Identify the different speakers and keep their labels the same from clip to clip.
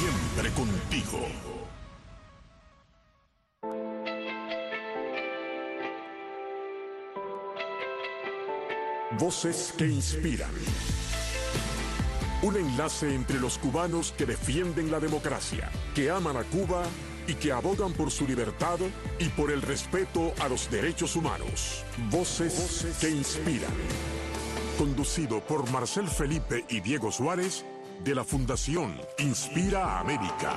Speaker 1: Siempre contigo. Voces que inspiran. Un enlace entre los cubanos que defienden la democracia, que aman a Cuba y que abogan por su libertad y por el respeto a los derechos humanos. Voces que inspiran. Conducido por Marcel Felipe y Diego Suárez, de la Fundación Inspira América.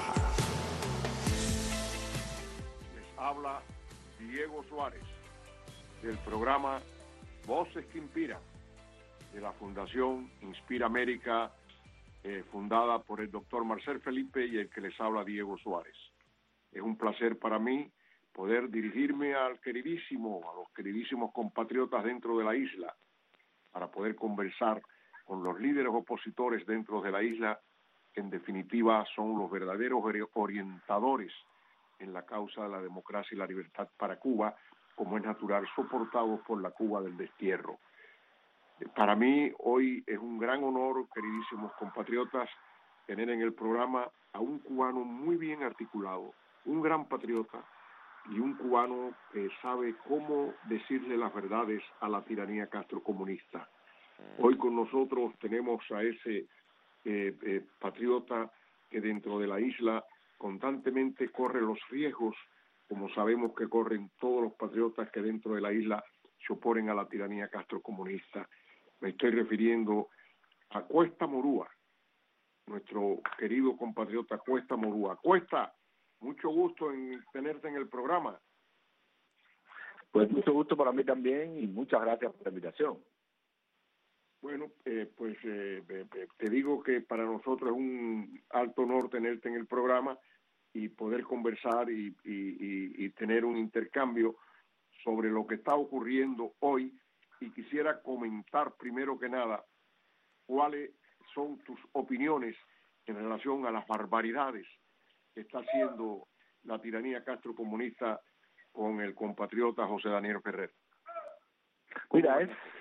Speaker 2: Les habla Diego Suárez, del programa Voces que Inspiran, de la Fundación Inspira América, fundada por el doctor Marcel Felipe y el que les habla Diego Suárez. Es un placer para mí poder dirigirme a los queridísimos compatriotas dentro de la isla, para poder conversar con los líderes opositores dentro de la isla, que en definitiva son los verdaderos orientadores en la causa de la democracia y la libertad para Cuba, como es natural, soportados por la Cuba del destierro. Para mí hoy es un gran honor, queridísimos compatriotas, tener en el programa a un cubano muy bien articulado, un gran patriota y un cubano que sabe cómo decirle las verdades a la tiranía castrocomunista. Hoy con nosotros tenemos a ese patriota que dentro de la isla constantemente corre los riesgos, como sabemos que corren todos los patriotas que dentro de la isla se oponen a la tiranía castrocomunista. Me estoy refiriendo a Cuesta Morúa, nuestro querido compatriota Cuesta Morúa. Cuesta, mucho gusto en tenerte en el programa.
Speaker 3: Pues mucho gusto para mí también y muchas gracias por la invitación.
Speaker 2: Bueno, te digo que para nosotros es un alto honor tenerte en el programa y poder conversar y tener un intercambio sobre lo que está ocurriendo hoy, y quisiera comentar primero que nada cuáles son tus opiniones en relación a las barbaridades que está haciendo la tiranía castrocomunista con el compatriota José Daniel Ferrer.
Speaker 3: Mira,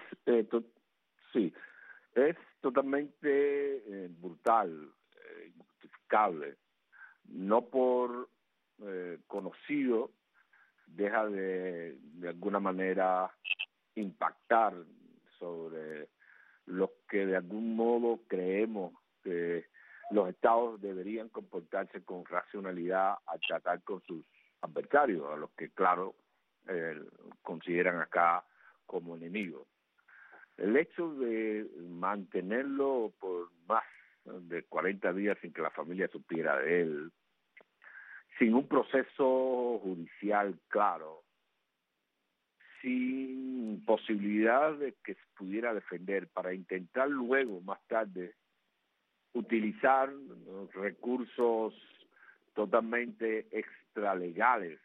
Speaker 3: es totalmente brutal, injustificable. No por conocido deja de alguna manera impactar sobre lo que de algún modo creemos que los estados deberían comportarse con racionalidad al tratar con sus adversarios, a los que, claro, consideran acá como enemigos. El hecho de mantenerlo por más de 40 días sin que la familia supiera de él, sin un proceso judicial claro, sin posibilidad de que se pudiera defender, para intentar luego, más tarde, utilizar recursos totalmente extralegales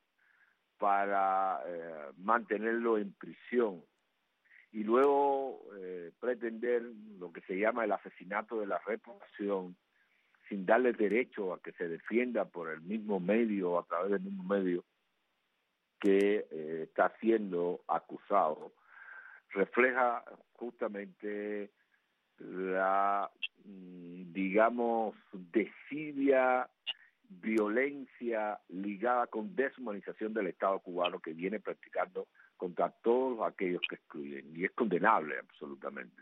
Speaker 3: para mantenerlo en prisión y luego pretender lo que se llama el asesinato de la reputación, sin darle derecho a que se defienda por el mismo medio, a través del mismo medio que está siendo acusado, refleja justamente la, digamos, desidia violencia ligada con deshumanización del Estado cubano que viene practicando contra todos aquellos que excluyen, y es condenable absolutamente.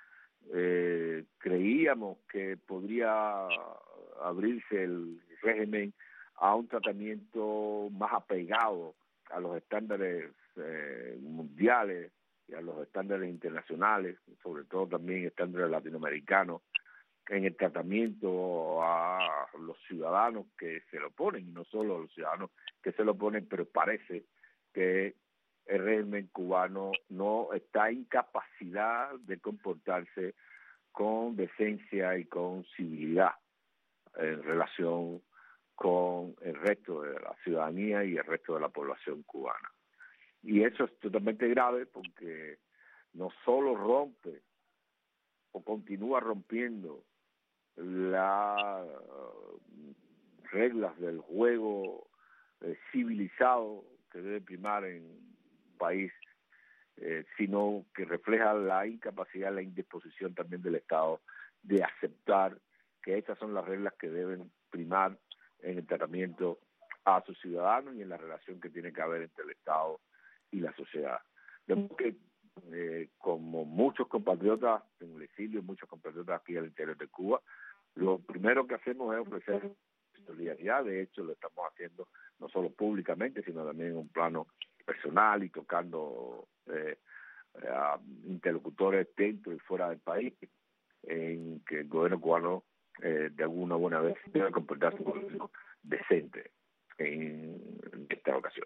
Speaker 3: Creíamos que podría abrirse el régimen a un tratamiento más apegado a los estándares mundiales y a los estándares internacionales, sobre todo también estándares latinoamericanos, en el tratamiento a los ciudadanos que se lo oponen, y no solo a los ciudadanos que se lo oponen, pero parece que el régimen cubano no está en capacidad de comportarse con decencia y con civilidad en relación con el resto de la ciudadanía y el resto de la población cubana. Y eso es totalmente grave porque no solo rompe o continúa rompiendo las reglas del juego civilizado que debe primar en un país, sino que refleja la incapacidad, la indisposición también del Estado de aceptar que estas son las reglas que deben primar en el tratamiento a sus ciudadanos y en la relación que tiene que haber entre el Estado y la sociedad. De modo que, como muchos compatriotas en el exilio, muchos compatriotas aquí al interior de Cuba, lo primero que hacemos es ofrecer solidaridad. De hecho, lo estamos haciendo no solo públicamente, sino también en un plano personal y tocando a interlocutores dentro y fuera del país, en que el gobierno cubano de alguna buena vez debe comportarse como un decente en esta ocasión.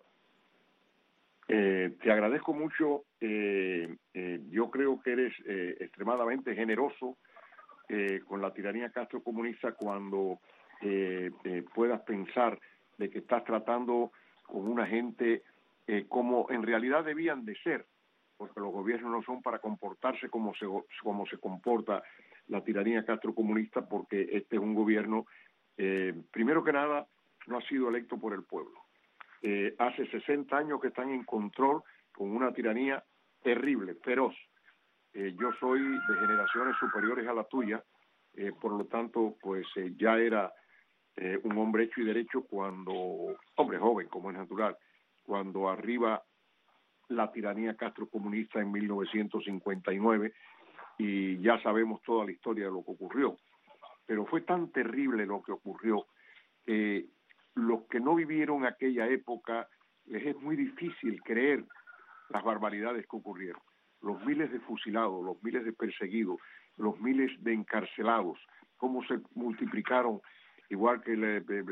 Speaker 2: Te agradezco mucho. Yo creo que eres extremadamente generoso con la tiranía castrocomunista cuando puedas pensar de que estás tratando con una gente como en realidad debían de ser, porque los gobiernos no son para comportarse como se comporta la tiranía castrocomunista, porque este es un gobierno, primero que nada, no ha sido electo por el pueblo. Hace 60 años que están en control con una tiranía terrible, feroz. Yo soy de generaciones superiores a la tuya, por lo tanto, pues ya era un hombre hecho y derecho cuando, hombre joven, como es natural, cuando arriba la tiranía castrocomunista en 1959, y ya sabemos toda la historia de lo que ocurrió. Pero fue tan terrible lo que ocurrió que los que no vivieron aquella época les es muy difícil creer las barbaridades que ocurrieron. Los miles de fusilados, los miles de perseguidos, los miles de encarcelados, cómo se multiplicaron, igual que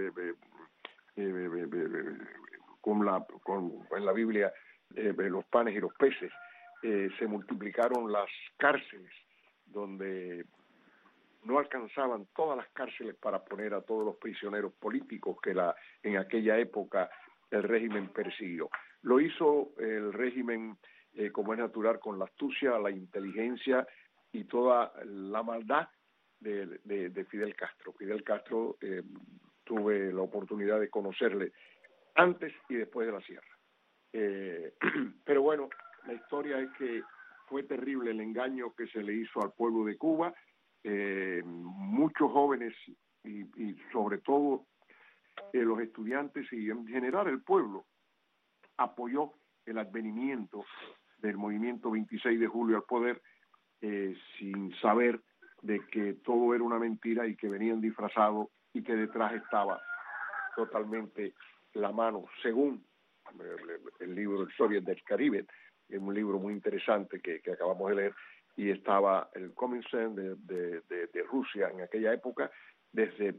Speaker 2: en la Biblia, los panes y los peces, se multiplicaron las cárceles, donde no alcanzaban todas las cárceles para poner a todos los prisioneros políticos que en aquella época el régimen persiguió. Lo hizo el régimen, como es natural, con la astucia, la inteligencia y toda la maldad de Fidel Castro. Fidel Castro, tuve la oportunidad de conocerle antes y después de la sierra. Pero bueno, la historia es que fue terrible el engaño que se le hizo al pueblo de Cuba. Muchos jóvenes y sobre todo los estudiantes y en general el pueblo apoyó el advenimiento del movimiento 26 de julio al poder, sin saber de que todo era una mentira y que venían disfrazados y que detrás estaba totalmente la mano, según el libro Historias del Caribe, es un libro muy interesante que acabamos de leer, y estaba el Comintern de Rusia en aquella época. Desde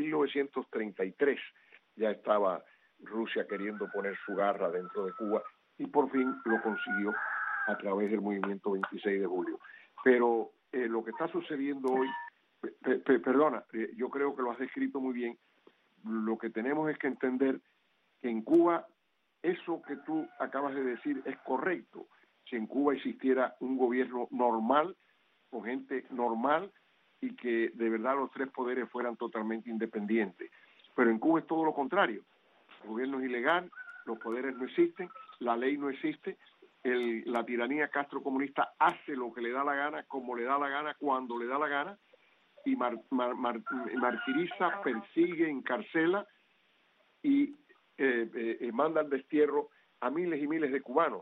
Speaker 2: 1933 ya estaba Rusia queriendo poner su garra dentro de Cuba, y por fin lo consiguió a través del movimiento 26 de julio. Pero lo que está sucediendo hoy, perdona, yo creo que lo has descrito muy bien. Lo que tenemos es que entender que en Cuba eso que tú acabas de decir es correcto. Si en Cuba existiera un gobierno normal, con gente normal, y que de verdad los tres poderes fueran totalmente independientes. Pero en Cuba es todo lo contrario. El gobierno es ilegal, los poderes no existen, la ley no existe, la tiranía castrocomunista hace lo que le da la gana, como le da la gana, cuando le da la gana, y martiriza, persigue, encarcela y manda al destierro a miles y miles de cubanos.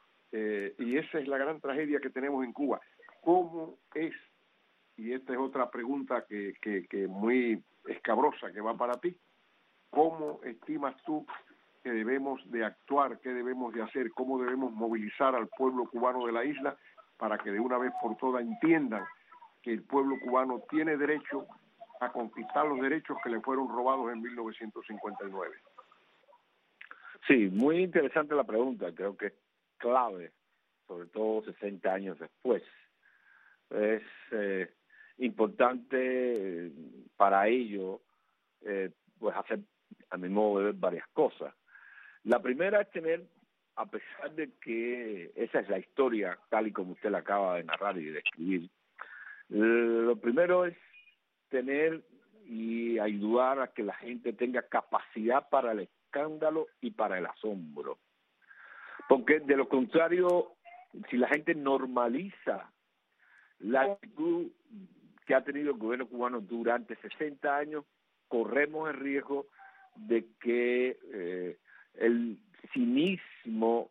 Speaker 2: Y esa es la gran tragedia que tenemos en Cuba. ¿Cómo es? Y esta es otra pregunta que muy escabrosa, que va para ti. ¿Cómo estimas tú que debemos de actuar, qué debemos de hacer, cómo debemos movilizar al pueblo cubano de la isla para que de una vez por todas entiendan que el pueblo cubano tiene derecho a conquistar los derechos que le fueron robados en 1959?
Speaker 3: Sí, muy interesante la pregunta. Creo que es clave, sobre todo 60 años después. Es importante para ello pues hacer, a mi modo de ver, varias cosas. La primera es tener, a pesar de que esa es la historia tal y como usted la acaba de narrar y describir, lo primero es tener y ayudar a que la gente tenga capacidad para el escándalo y para el asombro. Porque de lo contrario, si la gente normaliza la actitud que ha tenido el gobierno cubano durante 60 años, corremos el riesgo de que el cinismo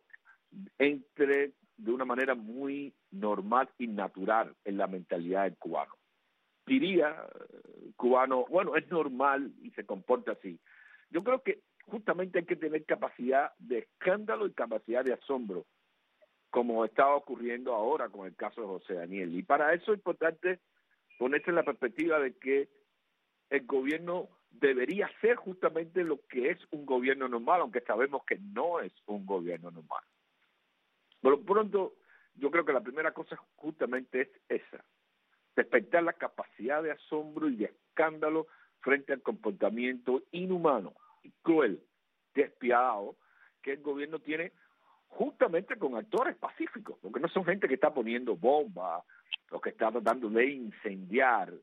Speaker 3: entre de una manera muy normal y natural en la mentalidad del cubano. Diría cubano, bueno, es normal y se comporta así. Yo creo que justamente hay que tener capacidad de escándalo y capacidad de asombro, como estaba ocurriendo ahora con el caso de José Daniel. Y para eso es importante ponerse en la perspectiva de que el gobierno debería ser justamente lo que es un gobierno normal, aunque sabemos que no es un gobierno normal. Por lo pronto, yo creo que la primera cosa justamente es esa, despertar la capacidad de asombro y de escándalo frente al comportamiento inhumano y cruel, despiadado, que el gobierno tiene justamente con actores pacíficos, porque no son gente que está poniendo bombas o que está tratando de incendiar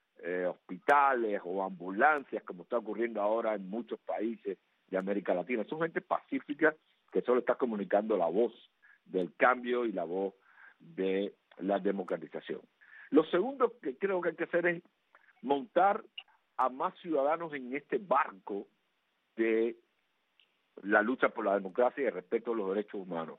Speaker 3: hospitales o ambulancias, como está ocurriendo ahora en muchos países de América Latina. Son gente pacífica que solo está comunicando la voz del cambio y la voz de la democratización. Lo segundo que creo que hay que hacer es montar a más ciudadanos en este barco de la lucha por la democracia y el respeto a los derechos humanos.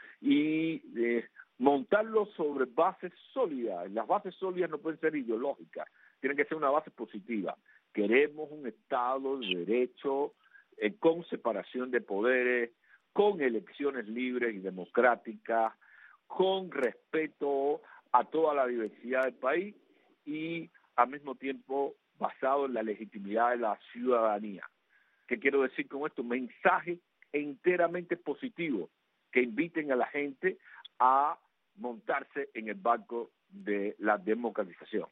Speaker 3: Y montarlo sobre bases sólidas. Las bases sólidas no pueden ser ideológicas, tienen que ser una base positiva. Queremos un Estado de derecho con separación de poderes, con elecciones libres y democráticas, con respeto a toda la diversidad del país y al mismo tiempo basado en la legitimidad de la ciudadanía. ¿Qué quiero decir con esto? Mensajes enteramente positivos que inviten a la gente a montarse en el barco de la democratización.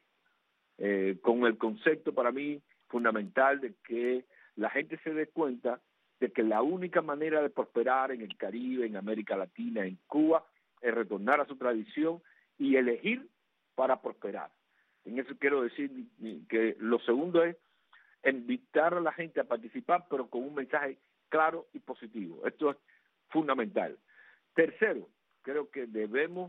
Speaker 3: Con el concepto para mí fundamental de que la gente se dé cuenta de que la única manera de prosperar en el Caribe, en América Latina, en Cuba, es retornar a su tradición y elegir para prosperar. En eso quiero decir que lo segundo es invitar a la gente a participar, pero con un mensaje claro y positivo. Esto es fundamental. Tercero, creo que debemos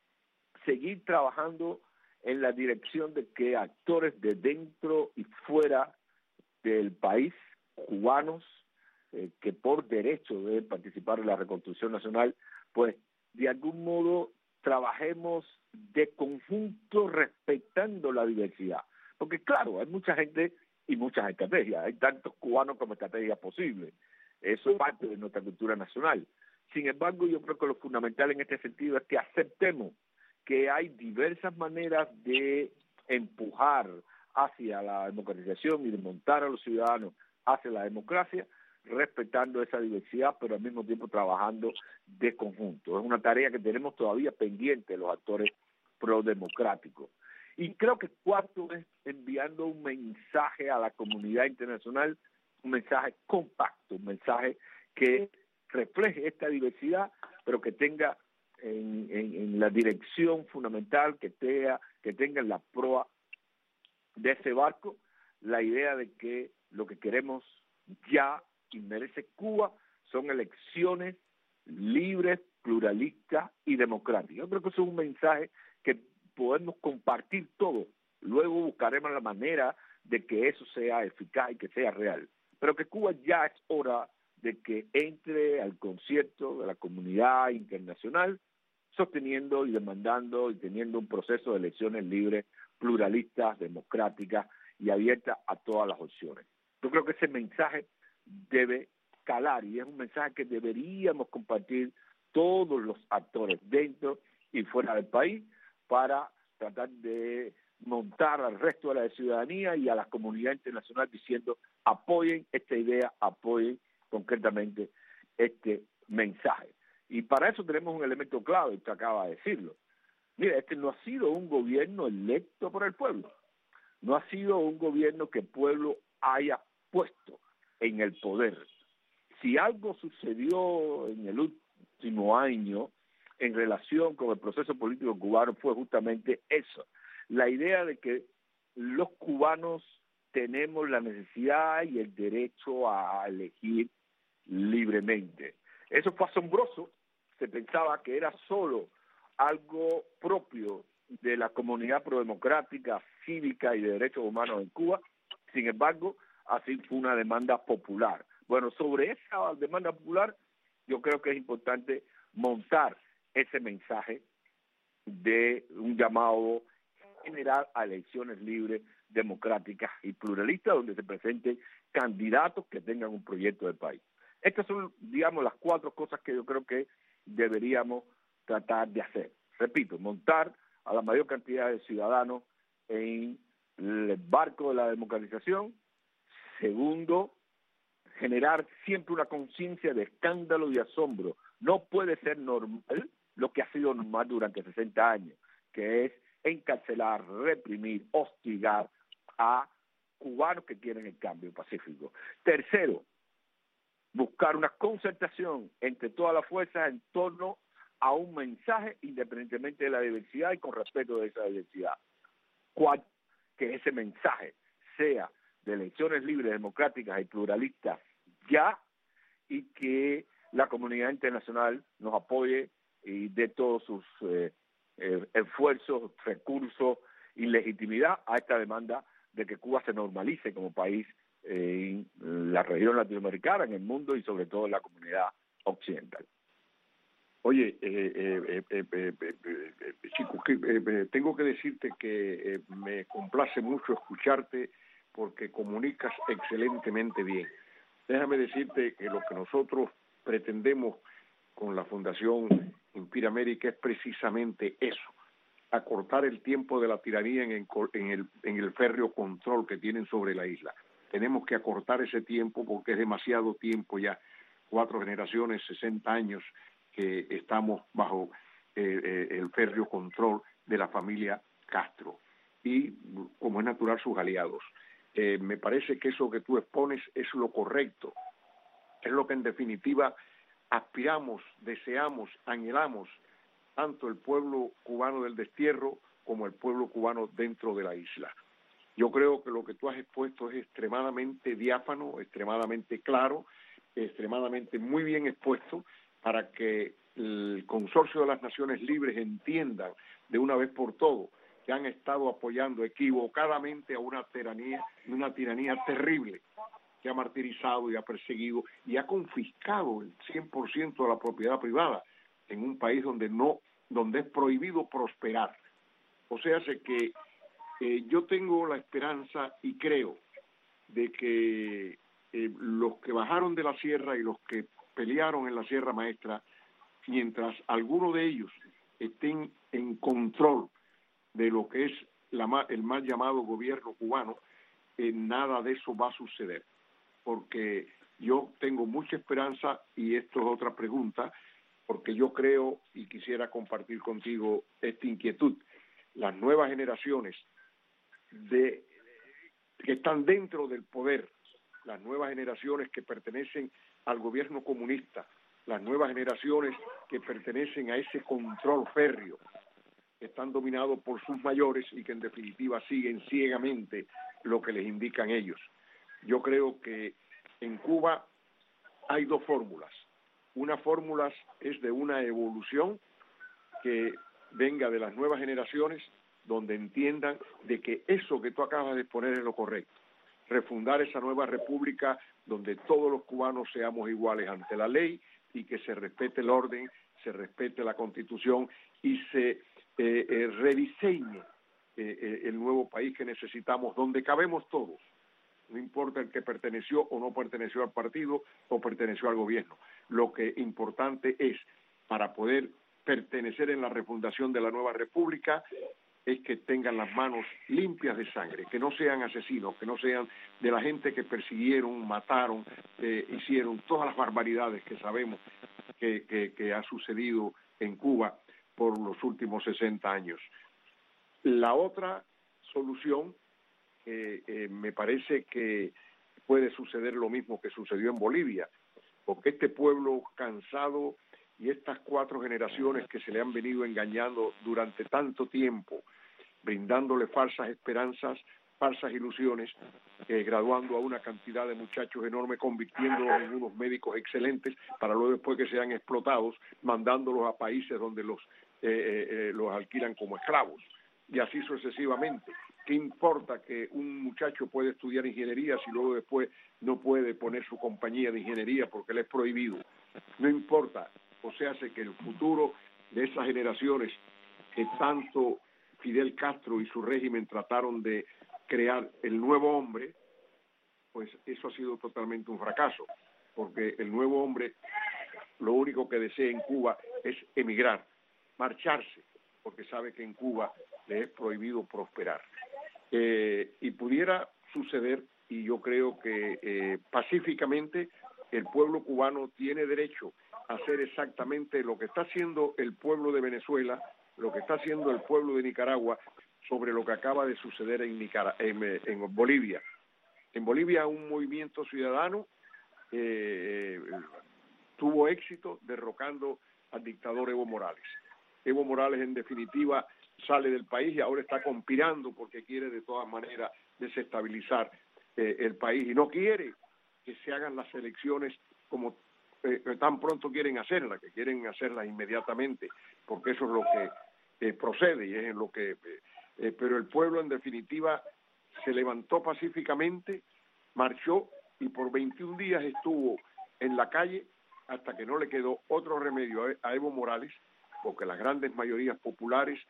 Speaker 3: seguir trabajando en la dirección de que actores de dentro y fuera del país, cubanos, que por derecho deben participar en la reconstrucción nacional, pues de algún modo trabajemos de conjunto respetando la diversidad. Porque claro, hay mucha gente y muchas estrategias, hay tantos cubanos como estrategias posibles. Eso es parte de nuestra cultura nacional. Sin embargo, yo creo que lo fundamental en este sentido es que aceptemos que hay diversas maneras de empujar hacia la democratización y de montar a los ciudadanos hacia la democracia, respetando esa diversidad, pero al mismo tiempo trabajando de conjunto. Es una tarea que tenemos todavía pendiente los actores prodemocráticos. Y creo que cuarto es enviando un mensaje a la comunidad internacional, un mensaje compacto, un mensaje que refleje esta diversidad, pero que tenga en la dirección fundamental, que tenga en la proa de ese barco la idea de que lo que queremos ya y merece Cuba son elecciones libres, pluralistas y democráticas. Yo creo que eso es un mensaje que podemos compartir todos. Luego buscaremos la manera de que eso sea eficaz y que sea real. Pero que Cuba ya es hora de que entre al concierto de la comunidad internacional, sosteniendo y demandando y teniendo un proceso de elecciones libres, pluralistas, democráticas y abiertas a todas las opciones. Yo creo que ese mensaje debe calar y es un mensaje que deberíamos compartir todos los actores dentro y fuera del país para tratar de montar al resto de la ciudadanía y a la comunidad internacional diciendo apoyen esta idea, apoyen concretamente este mensaje. Y para eso tenemos un elemento clave, usted acaba de decirlo. Mira, este no ha sido un gobierno electo por el pueblo, no ha sido un gobierno que el pueblo haya puesto en el poder. Si algo sucedió en el último año en relación con el proceso político cubano fue justamente eso, la idea de que los cubanos tenemos la necesidad y el derecho a elegir libremente. Eso fue asombroso, se pensaba que era solo algo propio de la comunidad prodemocrática cívica y de derechos humanos en Cuba. Sin embargo, así fue una demanda popular. Bueno, sobre esa demanda popular, yo creo que es importante montar ese mensaje de un llamado general a elecciones libres, democráticas y pluralistas, donde se presenten candidatos que tengan un proyecto de país. Estas son, digamos, las 4 cosas que yo creo que deberíamos tratar de hacer. Repito, montar a la mayor cantidad de ciudadanos en el barco de la democratización. Segundo, generar siempre una conciencia de escándalo y asombro. No puede ser normal lo que ha sido normal durante 60 años, que es encarcelar, reprimir, hostigar a cubanos que quieren el cambio pacífico. Tercero, buscar una concertación entre todas las fuerzas en torno a un mensaje independientemente de la diversidad y con respeto de esa diversidad. Cuarto, que ese mensaje sea de elecciones libres, democráticas y pluralistas ya, y que la comunidad internacional nos apoye y dé todos sus esfuerzos, recursos y legitimidad a esta demanda de que Cuba se normalice como país en la región latinoamericana, en el mundo y sobre todo en la comunidad occidental.
Speaker 2: Oye, chicos, tengo que decirte que me complace mucho escucharte porque comunicas excelentemente bien. Déjame decirte que lo que nosotros pretendemos con la Fundación Inspira América es precisamente eso, acortar el tiempo de la tiranía en el férreo control que tienen sobre la isla. Tenemos que acortar ese tiempo porque es demasiado tiempo ya, 4 generaciones, 60 años que estamos bajo el férreo control de la familia Castro y, como es natural, sus aliados. Me parece que eso que tú expones es lo correcto, es lo que en definitiva aspiramos, deseamos, anhelamos, tanto el pueblo cubano del destierro como el pueblo cubano dentro de la isla. Yo creo que lo que tú has expuesto es extremadamente diáfano, extremadamente claro, extremadamente muy bien expuesto para que el Consorcio de las Naciones Libres entiendan de una vez por todo que han estado apoyando equivocadamente a una tiranía terrible que ha martirizado y ha perseguido y ha confiscado el 100% de la propiedad privada en un país donde es prohibido prosperar. O sea, que yo tengo la esperanza y creo de que los que bajaron de la sierra y los que pelearon en la Sierra Maestra, mientras algunos de ellos estén en control de lo que es el mal llamado gobierno cubano, nada de eso va a suceder. Porque yo tengo mucha esperanza, y esto es otra pregunta, porque yo creo y quisiera compartir contigo esta inquietud. Las nuevas generaciones que están dentro del poder, las nuevas generaciones que pertenecen al gobierno comunista, las nuevas generaciones que pertenecen a ese control férreo, que están dominados por sus mayores y que en definitiva siguen ciegamente lo que les indican ellos. Yo creo que en Cuba hay 2 fórmulas. Una fórmula es de una evolución que venga de las nuevas generaciones, donde entiendan de que eso que tú acabas de exponer es lo correcto. Refundar esa nueva república donde todos los cubanos seamos iguales ante la ley y que se respete el orden, se respete la Constitución y se rediseñe el nuevo país que necesitamos, donde cabemos todos. No importa el que perteneció o no perteneció al partido o perteneció al gobierno. Lo que importante es, para poder pertenecer en la refundación de la nueva república, es que tengan las manos limpias de sangre, que no sean asesinos, que no sean de la gente que persiguieron, mataron, hicieron todas las barbaridades que sabemos que ha sucedido en Cuba por los últimos 60 años. La otra solución, me parece que puede suceder lo mismo que sucedió en Bolivia, porque este pueblo cansado y estas 4 generaciones que se le han venido engañando durante tanto tiempo, brindándole falsas esperanzas, falsas ilusiones, graduando a una cantidad de muchachos enorme, convirtiéndolos en unos médicos excelentes, para luego después que sean explotados, mandándolos a países donde los alquilan como esclavos, y así sucesivamente. ¿Qué importa que un muchacho puede estudiar ingeniería si luego después no puede poner su compañía de ingeniería porque le es prohibido? No importa. O sea, hace que el futuro de esas generaciones que tanto Fidel Castro y su régimen trataron de crear el nuevo hombre, pues eso ha sido totalmente un fracaso, porque el nuevo hombre lo único que desea en Cuba es emigrar, marcharse, porque sabe que en Cuba le es prohibido prosperar. Y pudiera suceder, y yo creo que pacíficamente el pueblo cubano tiene derecho a hacer exactamente lo que está haciendo el pueblo de Venezuela, lo que está haciendo el pueblo de Nicaragua sobre lo que acaba de suceder en Bolivia. En Bolivia un movimiento ciudadano tuvo éxito derrocando al dictador Evo Morales. Evo Morales, en definitiva, sale del país y ahora está conspirando porque quiere de todas maneras desestabilizar el país y no quiere que se hagan las elecciones como tan pronto quieren hacerlas, que quieren hacerlas inmediatamente, porque eso es lo que procede y es en lo que... pero el pueblo, en definitiva, se levantó pacíficamente, marchó y por 21 días estuvo en la calle hasta que no le quedó otro remedio a Evo Morales, porque las grandes mayorías populares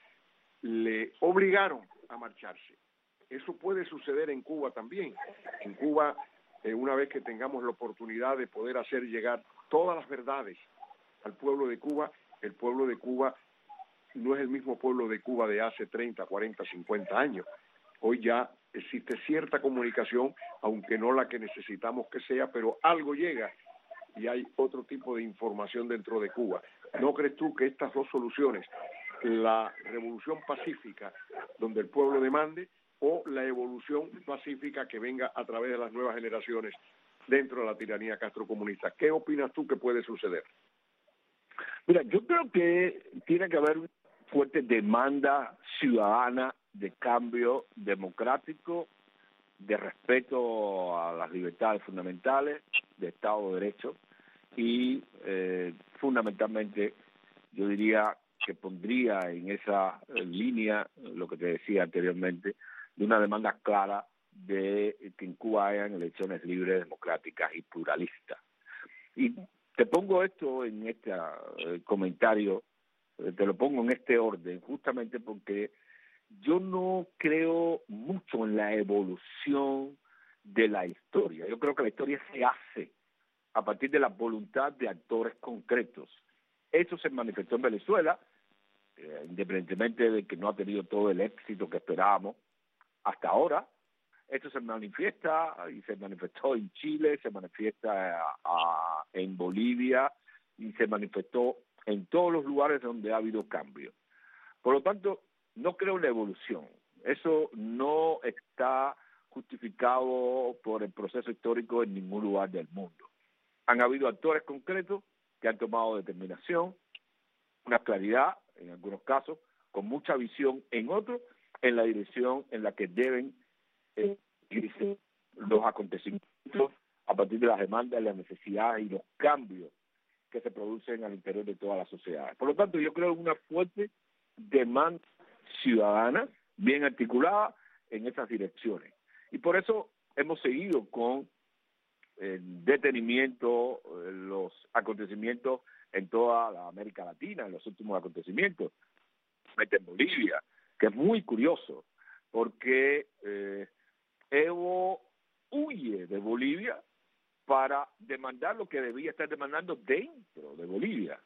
Speaker 2: le obligaron a marcharse. Eso puede suceder en Cuba también. En Cuba, una vez que tengamos la oportunidad de poder hacer llegar todas las verdades al pueblo de Cuba, el pueblo de Cuba no es el mismo pueblo de Cuba de hace 30, 40, 50 años. Hoy ya existe cierta comunicación, aunque no la que necesitamos que sea, pero algo llega y hay otro tipo de información dentro de Cuba. ¿No crees tú que estas dos soluciones, la revolución pacífica donde el pueblo demande o la evolución pacífica que venga a través de las nuevas generaciones dentro de la tiranía castrocomunista? ¿Qué opinas tú que puede suceder?
Speaker 3: Mira, yo creo que tiene que haber una fuerte demanda ciudadana de cambio democrático, de respeto a las libertades fundamentales, de Estado de Derecho y fundamentalmente yo diría que pondría en esa línea lo que te decía anteriormente, de una demanda clara de que en Cuba hayan elecciones libres, democráticas y pluralistas. Y te pongo esto en este comentario, te lo pongo en este orden, justamente porque yo no creo mucho en la evolución de la historia. Yo creo que la historia se hace a partir de la voluntad de actores concretos. Eso se manifestó en Venezuela, independientemente de que no ha tenido todo el éxito que esperábamos hasta ahora. Esto se manifiesta y se manifestó en Chile, se manifiesta en Bolivia y se manifestó en todos los lugares donde ha habido cambio. Por lo tanto, no creo en la evolución. Eso no está justificado por el proceso histórico en ningún lugar del mundo. Han habido actores concretos que han tomado determinación, una claridad en algunos casos, con mucha visión en otros, en la dirección en la que deben irse los acontecimientos a partir de las demandas, las necesidades y los cambios que se producen al interior de todas las sociedades. Por lo tanto, yo creo en una fuerte demanda ciudadana, bien articulada en esas direcciones. Y por eso hemos seguido con detenimiento los acontecimientos en toda la América Latina, en los últimos acontecimientos, en Bolivia, que es muy curioso, porque Evo huye de Bolivia para demandar lo que debía estar demandando dentro de Bolivia.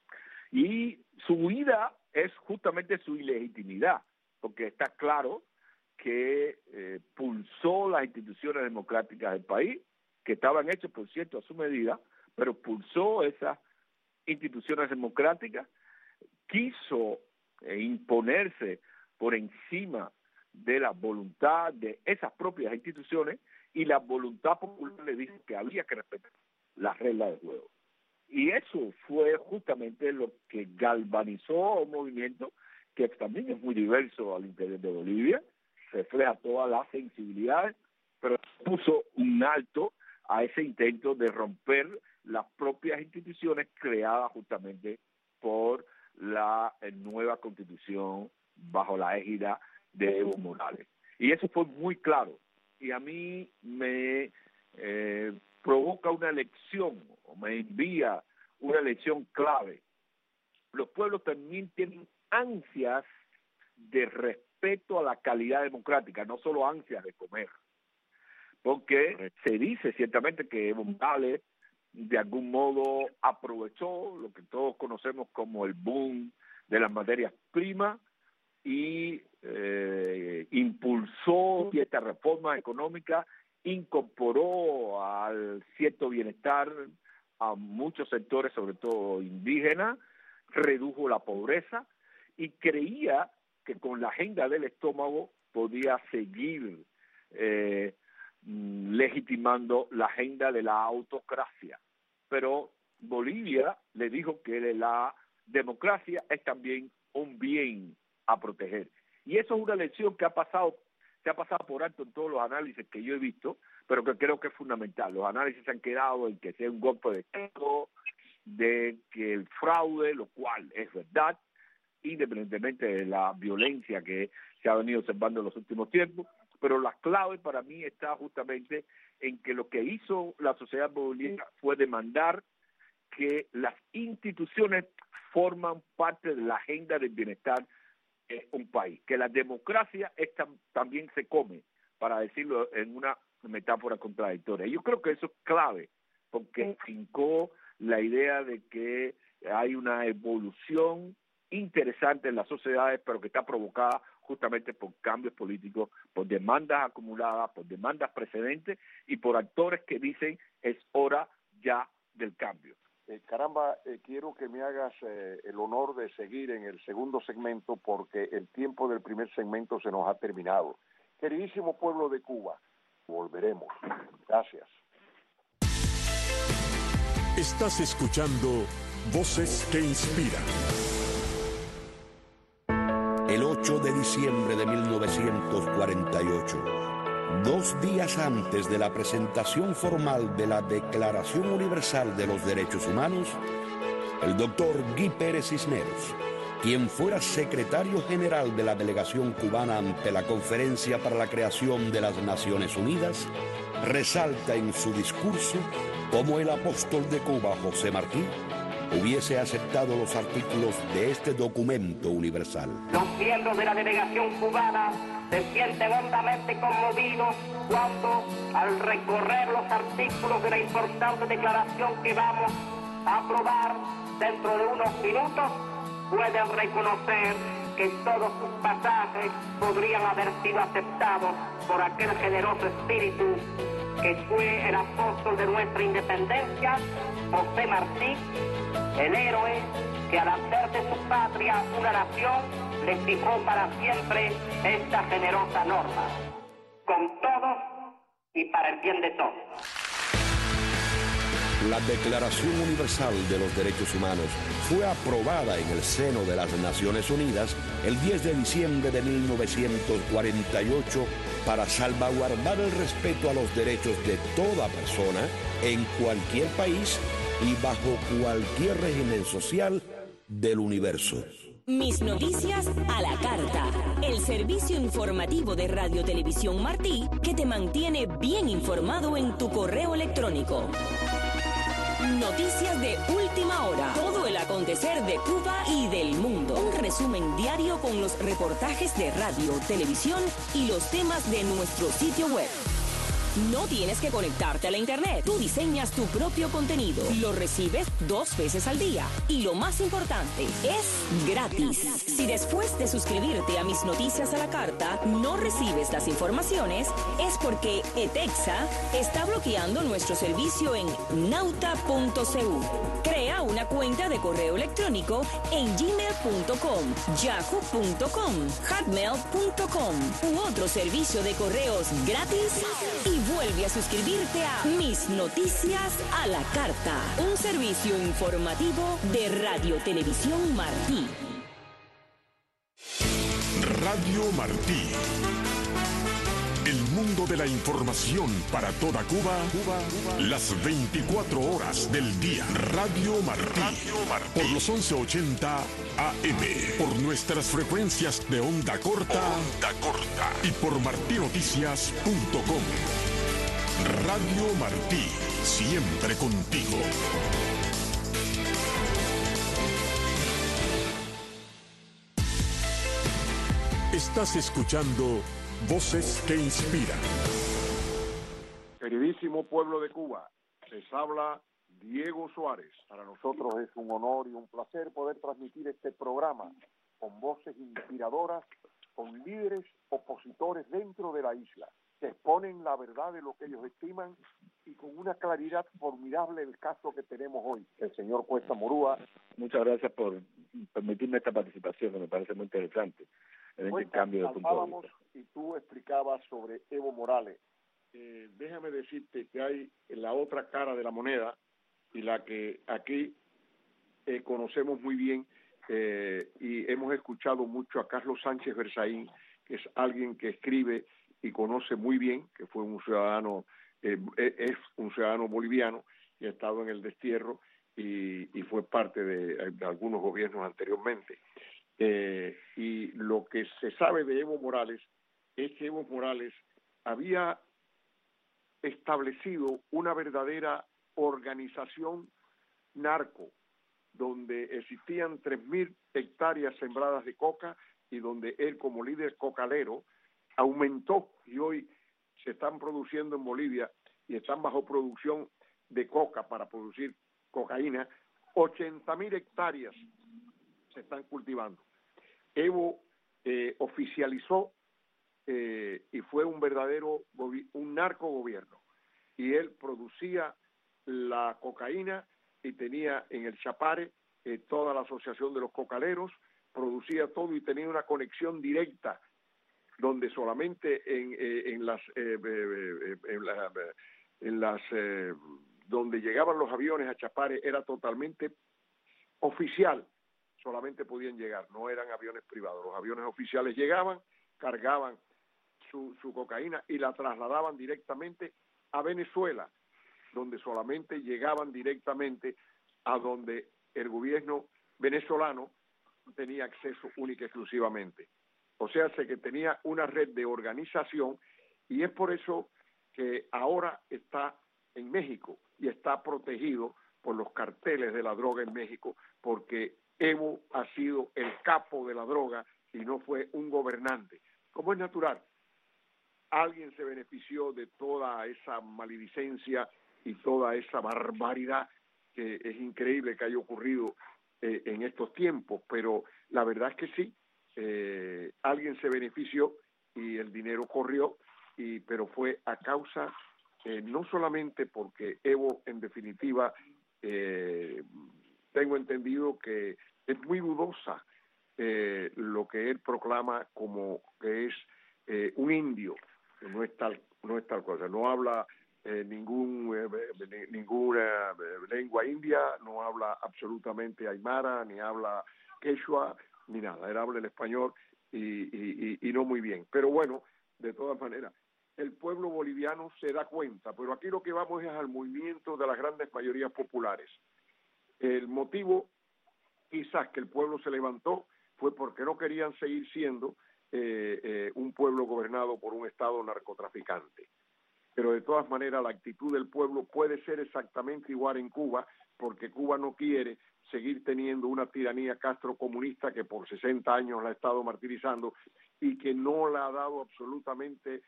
Speaker 3: Y su huida es justamente su ilegitimidad, porque está claro que pulsó las instituciones democráticas del país, que estaban hechas, por cierto, a su medida, pero pulsó esas instituciones democráticas, quiso imponerse por encima de la voluntad de esas propias instituciones, y la voluntad popular le dijo que había que respetar las reglas del juego. Y eso fue justamente lo que galvanizó un movimiento que también es muy diverso al interior de Bolivia, refleja todas las sensibilidades, pero puso un alto a ese intento de romper las propias instituciones creadas justamente por la nueva constitución bajo la égida de Evo Morales. Y eso fue muy claro. Y a mí me provoca una lección, o me envía una lección clave. Los pueblos también tienen ansias de respeto a la calidad democrática, no solo ansias de comer. Porque se dice ciertamente que Evo Morales de algún modo aprovechó lo que todos conocemos como el boom de las materias primas y impulsó ciertas reformas económicas, incorporó al cierto bienestar a muchos sectores, sobre todo indígenas, redujo la pobreza y creía que con la agenda del estómago podía seguir legitimando la agenda de la autocracia. Pero Bolivia le dijo que la democracia es también un bien a proteger. Y eso es una lección que se ha pasado por alto en todos los análisis que yo he visto, pero que creo que es fundamental. Los análisis se han quedado en que sea un golpe de Estado, de que el fraude, lo cual es verdad, independientemente de la violencia que se ha venido observando en los últimos tiempos, pero la clave para mí está justamente en que lo que hizo la sociedad boliviana fue demandar que las instituciones forman parte de la agenda del bienestar de un país, que la democracia también se come, para decirlo en una metáfora contradictoria. Yo creo que eso es clave, porque fincó la idea de que hay una evolución interesante en las sociedades, pero que está provocada justamente por cambios políticos, por demandas acumuladas, por demandas precedentes y por actores que dicen es hora ya del cambio.
Speaker 2: Quiero que me hagas el honor de seguir en el segundo segmento porque el tiempo del primer segmento se nos ha terminado. Queridísimo pueblo de Cuba, volveremos. Gracias.
Speaker 1: Estás escuchando Voces que Inspiran.
Speaker 4: El 8 de diciembre de 1948, 2 días antes de la presentación formal de la Declaración Universal de los Derechos Humanos, el doctor Guy Pérez Cisneros, quien fuera secretario general de la delegación cubana ante la Conferencia para la Creación de las Naciones Unidas, resalta en su discurso cómo el apóstol de Cuba, José Martí, hubiese aceptado los artículos de este documento universal.
Speaker 5: Los miembros de la delegación cubana se sienten hondamente conmovidos cuando, al recorrer los artículos de la importante declaración que vamos a aprobar dentro de unos minutos, pueden reconocer que todos sus pasajes podrían haber sido aceptados por aquel generoso espíritu que fue el apóstol de nuestra independencia, José Martí, el héroe que al hacer de su patria una nación le fijó para siempre esta generosa norma, con todos y para el bien de todos.
Speaker 4: La Declaración Universal de los Derechos Humanos fue aprobada en el seno de las Naciones Unidas el 10 de diciembre de 1948 para salvaguardar el respeto a los derechos de toda persona en cualquier país y bajo cualquier régimen social del universo.
Speaker 6: Mis noticias a la carta. El servicio informativo de Radio Televisión Martí que te mantiene bien informado en tu correo electrónico. Noticias de última hora. Todo el acontecer de Cuba y del mundo. Un resumen diario con los reportajes de radio, televisión y los temas de nuestro sitio web. No tienes que conectarte a la internet. Tú diseñas tu propio contenido. Lo recibes 2 veces al día. Y lo más importante, es gratis. Si después de suscribirte a Mis Noticias a la Carta no recibes las informaciones, es porque ETEXA está bloqueando nuestro servicio en nauta.cu. Crea una cuenta de correo electrónico en gmail.com, yahoo.com, hotmail.com u otro servicio de correos gratis y vuelve a suscribirte a Mis Noticias a la Carta, un servicio informativo de Radio Televisión Martí.
Speaker 1: Radio Martí. El mundo de la información para toda Cuba, las 24 horas del día. Radio Martí, por los 1180 AM, por nuestras frecuencias de onda corta, y por martinoticias.com. Radio Martí, siempre contigo. Estás escuchando Voces que Inspiran.
Speaker 2: Queridísimo pueblo de Cuba, les habla Diego Suárez. Para nosotros es un honor y un placer poder transmitir este programa con voces inspiradoras, con líderes opositores dentro de la isla, que exponen la verdad de lo que ellos estiman y con una claridad formidable el caso que tenemos hoy, el señor Cuesta Morúa.
Speaker 3: Muchas gracias por permitirme esta participación, que me parece muy interesante. El intercambio de puntos de vista.
Speaker 2: Y tú explicabas sobre Evo Morales. Déjame decirte que hay la otra cara de la moneda y la que aquí conocemos muy bien y hemos escuchado mucho a Carlos Sánchez Berzaín, que es alguien que escribe y conoce muy bien, que fue un ciudadano, es un ciudadano boliviano y ha estado en el destierro y fue parte de algunos gobiernos anteriormente. Y lo que se sabe de Evo Morales es que Evo Morales había establecido una verdadera organización narco, donde existían 3.000 hectáreas sembradas de coca y donde él, como líder cocalero, aumentó, y hoy se están produciendo en Bolivia y están bajo producción de coca para producir cocaína, 80.000 hectáreas se están cultivando. Evo oficializó y fue un verdadero un narcogobierno, y él producía la cocaína y tenía en el Chapare toda la asociación de los cocaleros, producía todo y tenía una conexión directa donde solamente donde llegaban los aviones a Chapare era totalmente oficial, solamente podían llegar, no eran aviones privados. Los aviones oficiales llegaban, cargaban su cocaína y la trasladaban directamente a Venezuela, donde solamente llegaban directamente a donde el gobierno venezolano tenía acceso única y exclusivamente. O sea, que tenía una red de organización, y es por eso que ahora está en México y está protegido por los carteles de la droga en México, porque Evo ha sido el capo de la droga y no fue un gobernante. Como es natural, alguien se benefició de toda esa maledicencia y toda esa barbaridad que es increíble que haya ocurrido en estos tiempos, pero la verdad es que sí, alguien se benefició y el dinero corrió, pero fue a causa, no solamente porque Evo, en definitiva, tengo entendido que es muy dudosa lo que él proclama como que es un indio, que no es tal cosa, no habla ninguna lengua india, no habla absolutamente aymara, ni habla quechua, ni nada, él habla el español y no muy bien, pero bueno, de todas maneras, el pueblo boliviano se da cuenta, pero aquí lo que vamos es al movimiento de las grandes mayorías populares. El motivo quizás que el pueblo se levantó fue porque no querían seguir siendo un pueblo gobernado por un Estado narcotraficante. Pero de todas maneras la actitud del pueblo puede ser exactamente igual en Cuba, porque Cuba no quiere seguir teniendo una tiranía castrocomunista que por 60 años la ha estado martirizando y que no le ha dado absolutamente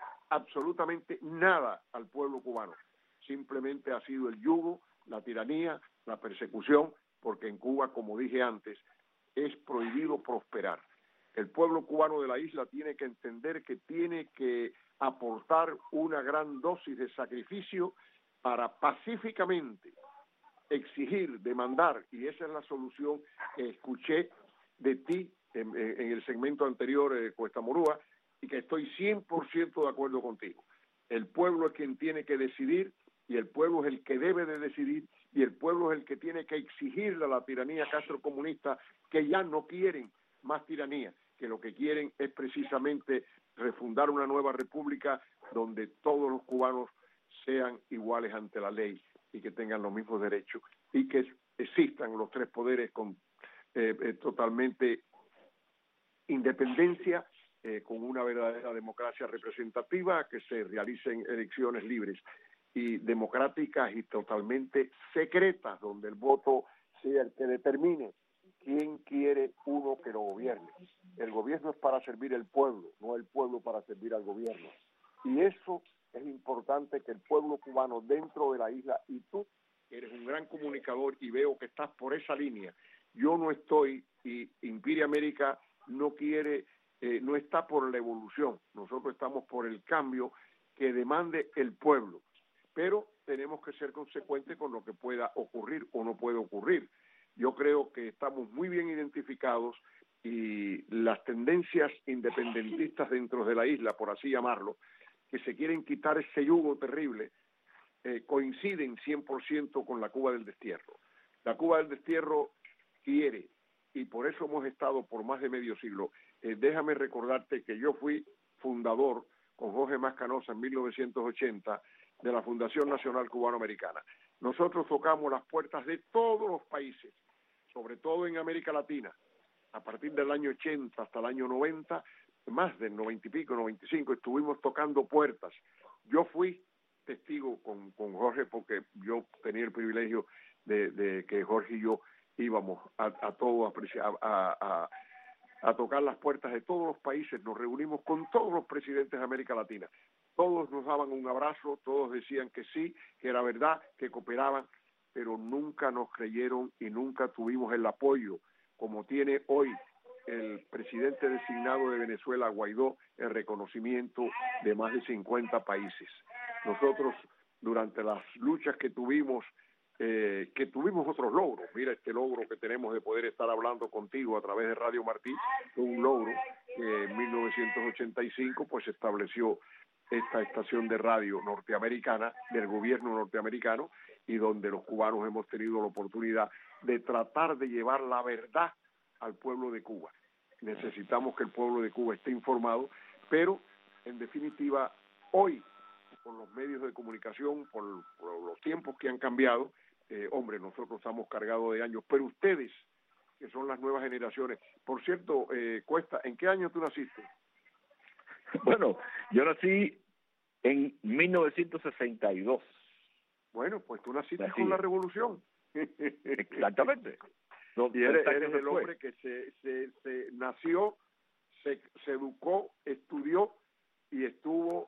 Speaker 2: nada al pueblo cubano. Simplemente ha sido el yugo, la tiranía, la persecución, porque en Cuba, como dije antes, es prohibido prosperar. El pueblo cubano de la isla tiene que entender que tiene que aportar una gran dosis de sacrificio para pacíficamente exigir, demandar, y esa es la solución que escuché de ti en el segmento anterior, Cuesta Morúa, y que estoy 100% de acuerdo contigo. El pueblo es quien tiene que decidir, y el pueblo es el que debe de decidir, y el pueblo es el que tiene que exigirle a la tiranía castrocomunista que ya no quieren más tiranía, que lo que quieren es precisamente refundar una nueva república donde todos los cubanos sean iguales ante la ley y que tengan los mismos derechos y que existan los tres poderes con totalmente independencia, con una verdadera democracia representativa, que se realicen elecciones libres y democráticas y totalmente secretas, donde el voto sea el que determine quién quiere uno que lo gobierne. El gobierno es para servir al pueblo, no el pueblo para servir al gobierno. Y eso es importante, que el pueblo cubano dentro de la isla, y tú eres un gran comunicador y veo que estás por esa línea. Yo no estoy, y Inspire América no quiere, no está por la evolución. Nosotros estamos por el cambio que demande el pueblo. Pero tenemos que ser consecuentes con lo que pueda ocurrir o no puede ocurrir. Yo creo que estamos muy bien identificados y las tendencias independentistas dentro de la isla, por así llamarlo, que se quieren quitar ese yugo terrible, coinciden 100% con la Cuba del destierro. La Cuba del destierro quiere, y por eso hemos estado por más de medio siglo. Déjame recordarte que yo fui fundador con Jorge Mascanosa en 1980 de la Fundación Nacional Cubano-Americana. Nosotros tocamos las puertas de todos los países, sobre todo en América Latina, a partir del año 80 hasta el año 90, más del 90 y pico, 95, estuvimos tocando puertas. Yo fui testigo con Jorge, porque yo tenía el privilegio de que Jorge y yo íbamos a tocar las puertas de todos los países, nos reunimos con todos los presidentes de América Latina. Todos nos daban un abrazo, todos decían que sí, que era verdad, que cooperaban, pero nunca nos creyeron y nunca tuvimos el apoyo, como tiene hoy el presidente designado de Venezuela, Guaidó, el reconocimiento de más de 50 países. Nosotros, durante las luchas que tuvimos otros logros. Mira este logro que tenemos de poder estar hablando contigo a través de Radio Martí, fue un logro que en 1985 pues estableció esta estación de radio norteamericana, del gobierno norteamericano, y donde los cubanos hemos tenido la oportunidad de tratar de llevar la verdad al pueblo de Cuba. Necesitamos que el pueblo de Cuba esté informado, pero en definitiva hoy, con los medios de comunicación, por los tiempos que han cambiado, hombre, nosotros estamos cargados de años, pero ustedes, que son las nuevas generaciones. Por cierto, Cuesta, ¿en qué año tú naciste?
Speaker 3: Bueno, yo nací en 1962.
Speaker 2: Bueno, pues tú naciste con la revolución.
Speaker 3: Exactamente.
Speaker 2: Y eres el hombre que se nació, se educó, estudió y estuvo...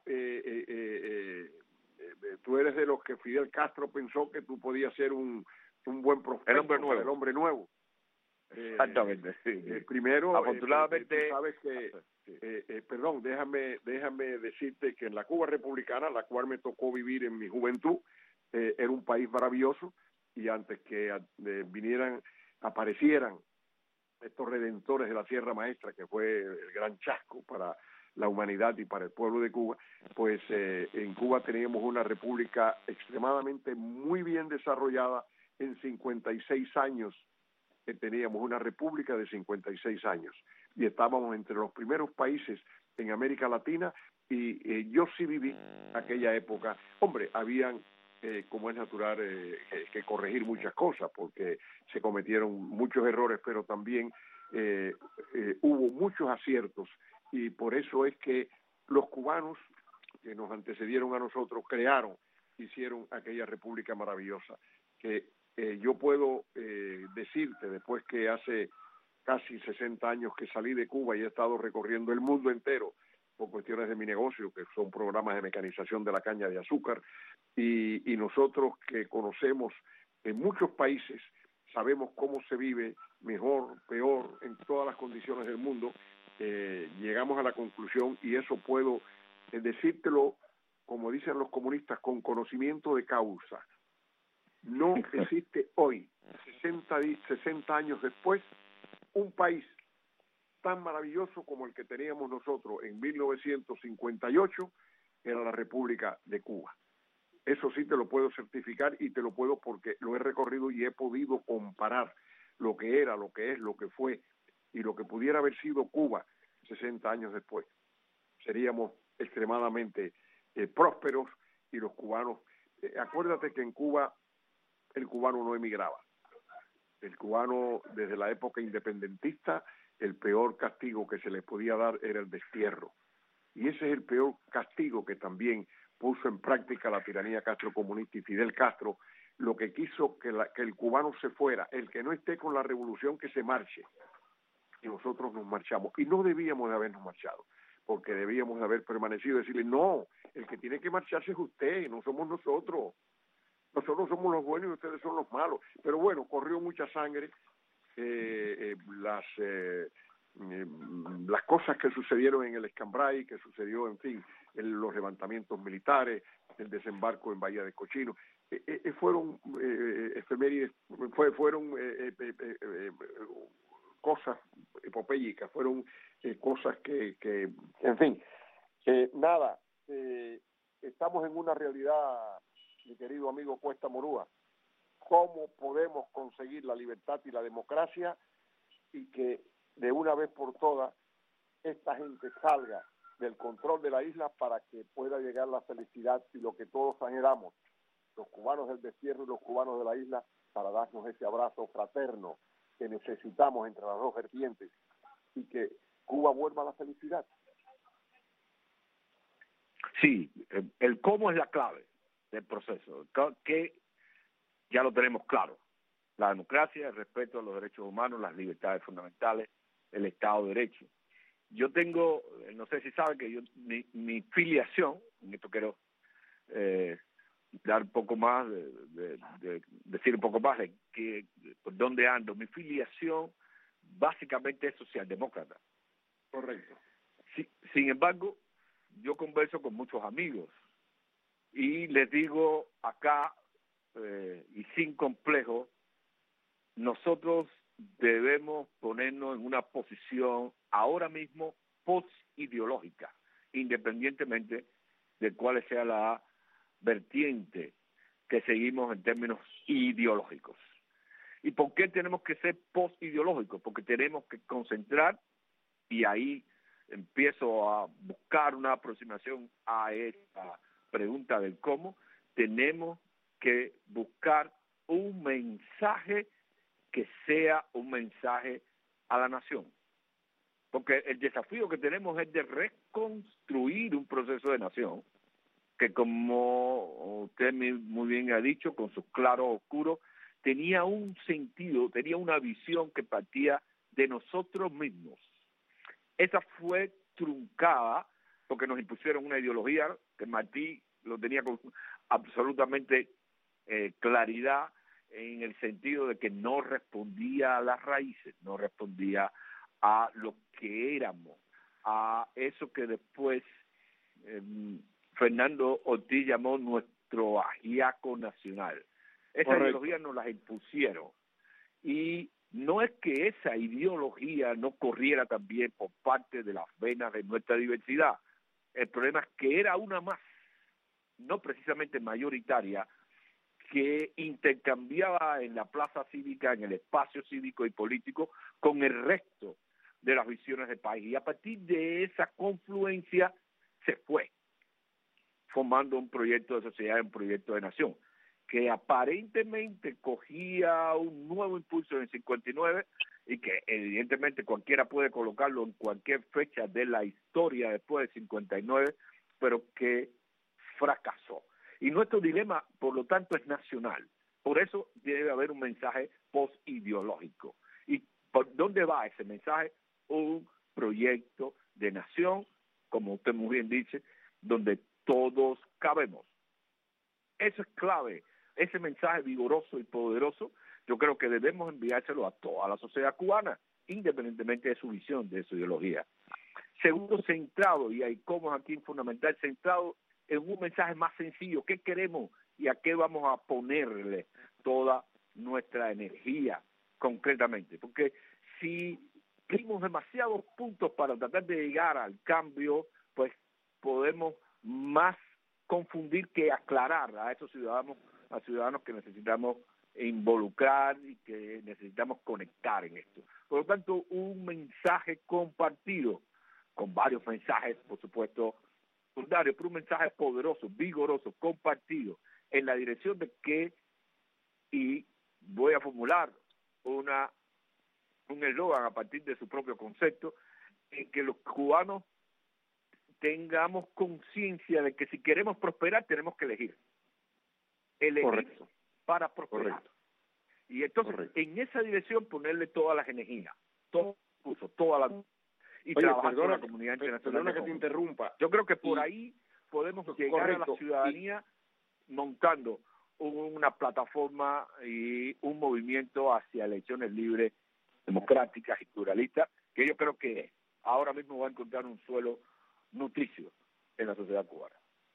Speaker 2: tú eres de los que Fidel Castro pensó que tú podías ser un buen prospecto, el hombre nuevo.
Speaker 3: Exactamente, sí.
Speaker 2: Primero,
Speaker 3: afortunadamente,
Speaker 2: tú sabes que, perdón, déjame decirte que en la Cuba republicana, la cual me tocó vivir en mi juventud, era un país maravilloso, y antes que aparecieran estos redentores de la Sierra Maestra, que fue el gran chasco para la humanidad y para el pueblo de Cuba, pues en Cuba teníamos una república extremadamente muy bien desarrollada. En 56 años teníamos una república de 56 años y estábamos entre los primeros países en América Latina, y yo sí viví aquella época. Hombre, habían, como es natural, que corregir muchas cosas porque se cometieron muchos errores, pero también hubo muchos aciertos, y por eso es que los cubanos que nos antecedieron a nosotros hicieron aquella república maravillosa, que yo puedo decirte, después que hace casi 60 años que salí de Cuba y he estado recorriendo el mundo entero por cuestiones de mi negocio, que son programas de mecanización de la caña de azúcar, y nosotros que conocemos en muchos países, sabemos cómo se vive, mejor, peor, en todas las condiciones del mundo. Llegamos a la conclusión, y eso puedo decírtelo, como dicen los comunistas, con conocimiento de causa. No existe hoy, 60 años después, un país tan maravilloso como el que teníamos nosotros en 1958, era la República de Cuba. Eso sí te lo puedo certificar, y te lo puedo porque lo he recorrido y he podido comparar lo que era, lo que es, lo que fue y lo que pudiera haber sido Cuba 60 años después. seríamos extremadamente prósperos, y los cubanos, acuérdate que en Cuba el cubano no emigraba. El cubano, desde la época independentista, el peor castigo que se les podía dar era el destierro. Y ese es el peor castigo que también puso en práctica la tiranía castrocomunista y Fidel Castro, lo que quiso que el cubano se fuera, el que no esté con la revolución que se marche. Y nosotros nos marchamos. Y no debíamos de habernos marchado, porque debíamos de haber permanecido y decirle, no, el que tiene que marcharse es usted, no somos nosotros. Nosotros somos los buenos y ustedes son los malos. Pero bueno, corrió mucha sangre. Las cosas que sucedieron en el Escambray, que sucedió, en fin, en los levantamientos militares, el desembarco en Bahía de Cochino, fueron efemérides, fueron cosas epopélicas, fueron cosas que en fin, nada, estamos en una realidad, mi querido amigo Cuesta Morúa. ¿Cómo podemos conseguir la libertad y la democracia y que de una vez por todas esta gente salga del control de la isla para que pueda llegar la felicidad y lo que todos anhelamos, los cubanos del destierro y los cubanos de la isla, para darnos ese abrazo fraterno que necesitamos entre las dos vertientes y que Cuba vuelva a la felicidad?
Speaker 3: Sí, el cómo es la clave del proceso, que ya lo tenemos claro: la democracia, el respeto a los derechos humanos, las libertades fundamentales, el Estado de Derecho. Yo tengo, no sé si saben que yo, mi filiación, en esto quiero dar un poco más, decir un poco más de por dónde ando. Mi filiación básicamente es socialdemócrata.
Speaker 2: Correcto.
Speaker 3: Sin embargo, yo converso con muchos amigos y les digo acá, y sin complejo, nosotros debemos ponernos en una posición ahora mismo post-ideológica, independientemente de cuál sea la vertiente que seguimos en términos ideológicos. ¿Y por qué tenemos que ser post-ideológicos? Porque tenemos que concentrar, y ahí empiezo a buscar una aproximación a esta pregunta del cómo, tenemos que buscar un mensaje que sea un mensaje a la nación. Porque el desafío que tenemos es de reconstruir un proceso de nación que, como usted muy bien ha dicho, con sus claros oscuros, tenía un sentido, tenía una visión que partía de nosotros mismos. Esa fue truncada porque nos impusieron una ideología que Martí lo tenía con absolutamente claridad, en el sentido de que no respondía a las raíces, no respondía a lo que éramos, a eso que después Fernando Ortiz llamó nuestro ajiaco nacional. Esa ideología nos las impusieron, y no es que esa ideología no corriera también por parte de las venas de nuestra diversidad. El problema es que era una más, no precisamente mayoritaria, que intercambiaba en la plaza cívica, en el espacio cívico y político, con el resto de las visiones del país. Y a partir de esa confluencia se fue formando un proyecto de sociedad, un proyecto de nación, que aparentemente cogía un nuevo impulso en el 59 y que evidentemente cualquiera puede colocarlo en cualquier fecha de la historia después del 59, pero que fracasó. Y nuestro dilema, por lo tanto, es nacional. Por eso debe haber un mensaje post-ideológico. ¿Y por dónde va ese mensaje? Un proyecto de nación, como usted muy bien dice, donde todos cabemos. Eso es clave. Ese mensaje vigoroso y poderoso, yo creo que debemos enviárselo a toda la sociedad cubana, independientemente de su visión, de su ideología. Segundo, centrado, y hay como aquí fundamental, centrado en un mensaje más sencillo: ¿qué queremos y a qué vamos a ponerle toda nuestra energía concretamente? Porque si tenemos demasiados puntos para tratar de llegar al cambio, pues podemos más confundir que aclarar a esos ciudadanos que necesitamos involucrar y que necesitamos conectar en esto. Por lo tanto, un mensaje compartido con varios mensajes, por supuesto, secundarios, pero un mensaje poderoso, vigoroso, compartido, en la dirección de que, y voy a formular un eslogan a partir de su propio concepto, en que los cubanos tengamos conciencia de que si queremos prosperar tenemos que elegir
Speaker 2: Correcto.
Speaker 3: para prosperar.
Speaker 2: Correcto.
Speaker 3: Y entonces
Speaker 2: Correcto.
Speaker 3: en esa dirección ponerle todas las energías, todo toda la y
Speaker 2: Oye,
Speaker 3: trabajar con
Speaker 2: perdona,
Speaker 3: la comunidad internacional.
Speaker 2: perdona que te interrumpa.
Speaker 3: Yo creo que por
Speaker 2: Y-
Speaker 3: ahí podemos llegar
Speaker 2: correcto.
Speaker 3: a la ciudadanía montando una plataforma y un movimiento hacia elecciones libres, democráticas y pluralistas, que yo creo que ahora mismo va a encontrar un suelo nutricio en la sociedad cubana.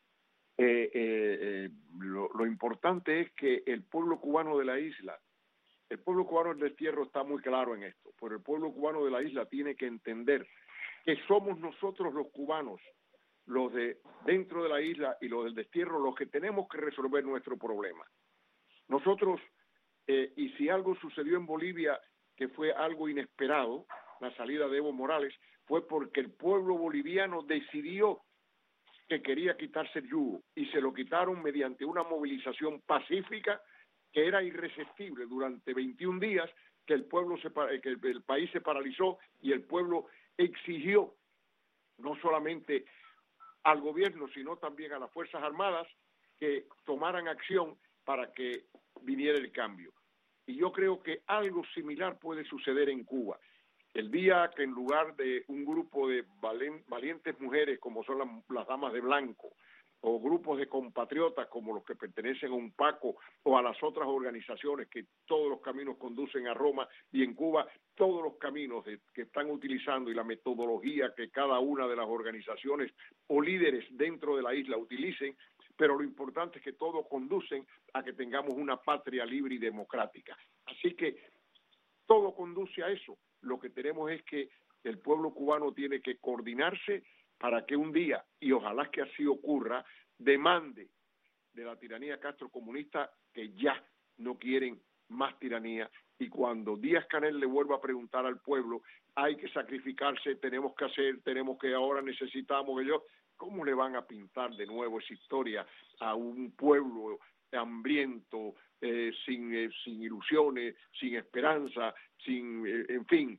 Speaker 2: Lo importante es que el pueblo cubano de la isla, el pueblo cubano del destierro está muy claro en esto, pero el pueblo cubano de la isla tiene que entender que somos nosotros los cubanos, los de dentro de la isla y los del destierro, los que tenemos que resolver nuestro problema. Nosotros, y si algo sucedió en Bolivia, que fue algo inesperado, la salida de Evo Morales, fue porque el pueblo boliviano decidió que quería quitarse el yugo y se lo quitaron mediante una movilización pacífica que era irresistible durante 21 días, que el país se paralizó y el pueblo exigió no solamente al gobierno, sino también a las Fuerzas Armadas que tomaran acción para que viniera el cambio. Y yo creo que algo similar puede suceder en Cuba. El día que en lugar de un grupo de valientes mujeres como son las damas de blanco, o grupos de compatriotas como los que pertenecen a UNPACO o a las otras organizaciones que todos los caminos conducen a Roma, y en Cuba todos los caminos que están utilizando y la metodología que cada una de las organizaciones o líderes dentro de la isla utilicen, pero lo importante es que todos conducen a que tengamos una patria libre y democrática. Así que todo conduce a eso. Lo que tenemos es que el pueblo cubano tiene que coordinarse para que un día, y ojalá que así ocurra, demande de la tiranía castrocomunista que ya no quieren más tiranía, y cuando Díaz-Canel le vuelva a preguntar al pueblo, hay que sacrificarse, tenemos que hacer, tenemos que ahora necesitamos ellos, ¿cómo le van a pintar de nuevo esa historia a un pueblo hambriento, sin ilusiones, sin esperanza, en fin,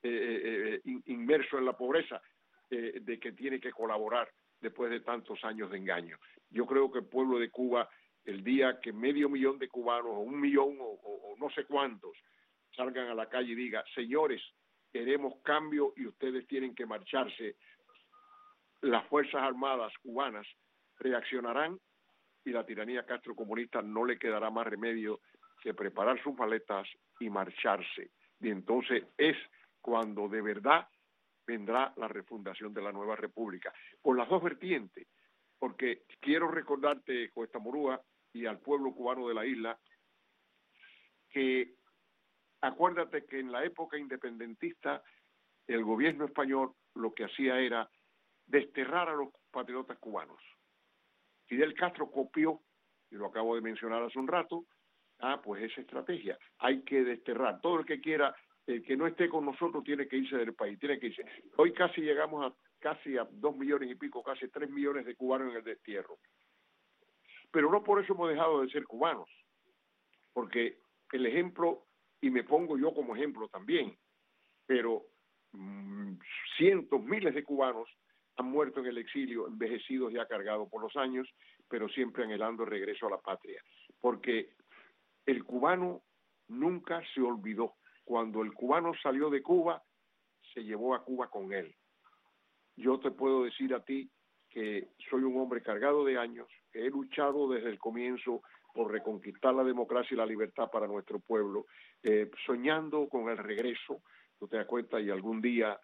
Speaker 2: inmerso en la pobreza, de que tiene que colaborar después de tantos años de engaño? Yo creo que el pueblo de Cuba, el día que 500,000 de cubanos, o 1 millón, o no sé cuántos, salgan a la calle y digan, señores, queremos cambio y ustedes tienen que marcharse, las Fuerzas Armadas cubanas reaccionarán y la tiranía castrocomunista no le quedará más remedio que preparar sus maletas y marcharse. Y entonces es cuando de verdad vendrá la refundación de la nueva república, con las dos vertientes, porque quiero recordarte, Cuesta Morúa, y al pueblo cubano de la isla, que acuérdate que en la época independentista el gobierno español lo que hacía era desterrar a los patriotas cubanos. Fidel Castro copió, y lo acabo de mencionar hace un rato, pues esa estrategia. Hay que desterrar. Todo el que quiera, el que no esté con nosotros tiene que irse del país, tiene que irse. Hoy casi llegamos a 2 millones y pico, casi 3 millones de cubanos en el destierro. Pero no por eso hemos dejado de ser cubanos, porque el ejemplo, y me pongo yo como ejemplo también, pero cientos, miles de cubanos han muerto en el exilio, envejecidos ya cargados por los años, pero siempre anhelando el regreso a la patria. Porque el cubano nunca se olvidó. Cuando el cubano salió de Cuba, se llevó a Cuba con él. Yo te puedo decir a ti que soy un hombre cargado de años, que he luchado desde el comienzo por reconquistar la democracia y la libertad para nuestro pueblo, soñando con el regreso, tú te das cuenta, y algún día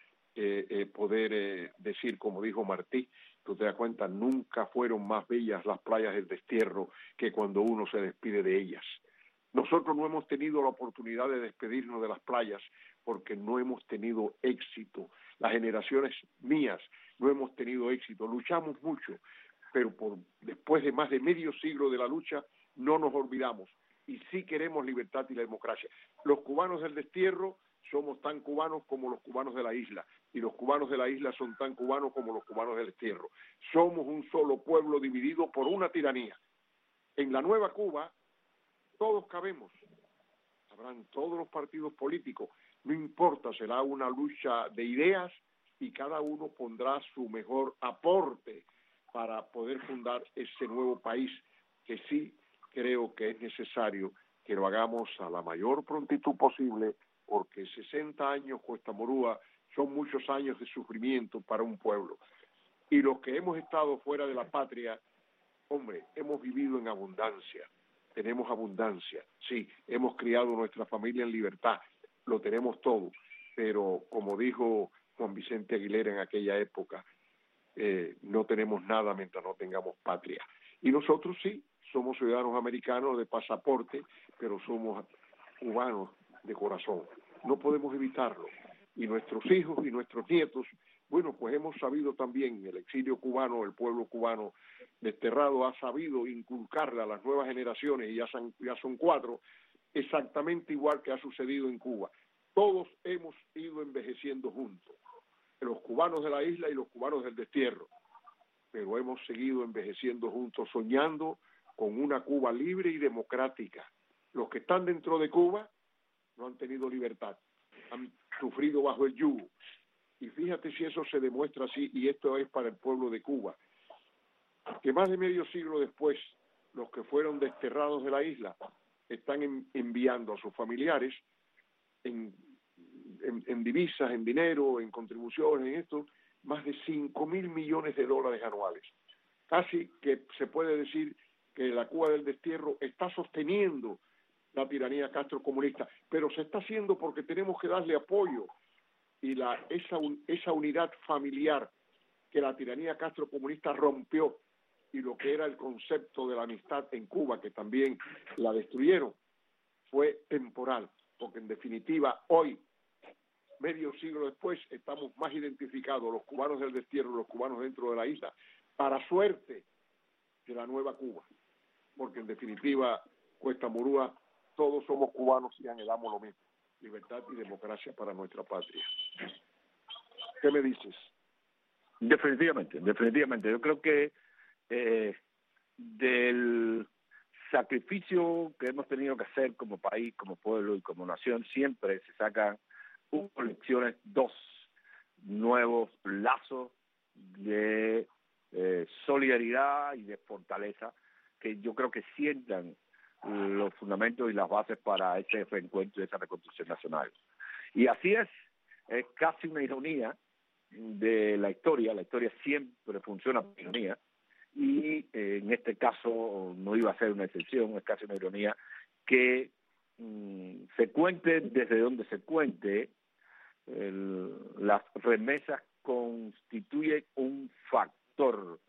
Speaker 2: poder decir, como dijo Martí, tú te das cuenta, nunca fueron más bellas las playas del destierro que cuando uno se despide de ellas. Nosotros no hemos tenido la oportunidad de despedirnos de las playas porque no hemos tenido éxito. Las generaciones mías no hemos tenido éxito. Luchamos mucho, pero después de más de medio siglo de la lucha no nos olvidamos y sí queremos libertad y la democracia. Los cubanos del destierro somos tan cubanos como los cubanos de la isla, y los cubanos de la isla son tan cubanos como los cubanos del destierro. Somos un solo pueblo dividido por una tiranía. En la nueva Cuba todos cabemos, habrán todos los partidos políticos, no importa, será una lucha de ideas y cada uno pondrá su mejor aporte para poder fundar ese nuevo país, que sí creo que es necesario que lo hagamos a la mayor prontitud posible, porque 60 años Cuesta Morúa son muchos años de sufrimiento para un pueblo. Y los que hemos estado fuera de la patria, hombre, hemos vivido en abundancia, tenemos abundancia, sí, hemos criado nuestra familia en libertad, lo tenemos todo, pero como dijo Juan Vicente Aguilera en aquella época, no tenemos nada mientras no tengamos patria. Y nosotros sí, somos ciudadanos americanos de pasaporte, pero somos cubanos de corazón. No podemos evitarlo. Y nuestros hijos y nuestros nietos, bueno, pues hemos sabido también, el exilio cubano, el pueblo cubano desterrado ha sabido inculcarle a las nuevas generaciones, y ya son 4, exactamente igual que ha sucedido en Cuba. Todos hemos ido envejeciendo juntos, los cubanos de la isla y los cubanos del destierro, pero hemos seguido envejeciendo juntos, soñando con una Cuba libre y democrática. Los que están dentro de Cuba no han tenido libertad, han sufrido bajo el yugo. Y fíjate si eso se demuestra así, y esto es para el pueblo de Cuba, que más de medio siglo después, los que fueron desterrados de la isla están enviando a sus familiares en divisas, en dinero, en contribuciones, en esto, más de $5,000 millones anuales. Casi que se puede decir que la Cuba del destierro está sosteniendo la tiranía castrocomunista, pero se está haciendo porque tenemos que darle apoyo, y esa unidad familiar que la tiranía castrocomunista rompió, y lo que era el concepto de la amistad en Cuba, que también la destruyeron, fue temporal, porque en definitiva hoy, medio siglo después, estamos más identificados los cubanos del destierro, los cubanos dentro de la isla, para suerte de la nueva Cuba, porque en definitiva, Cuesta Morúa, todos somos cubanos y anhelamos lo mismo, libertad y democracia para nuestra patria. ¿Qué me dices?
Speaker 3: Definitivamente. Yo creo que del sacrificio que hemos tenido que hacer como país, como pueblo y como nación, siempre se sacan lecciones, 2 nuevos lazos de solidaridad y de fortaleza, que yo creo que sientan los fundamentos y las bases para ese reencuentro y esa reconstrucción nacional. Y así es casi una ironía de la historia siempre funciona por ironía, y en este caso no iba a ser una excepción, es casi una ironía que se cuente desde donde se cuente, las remesas constituyen un factor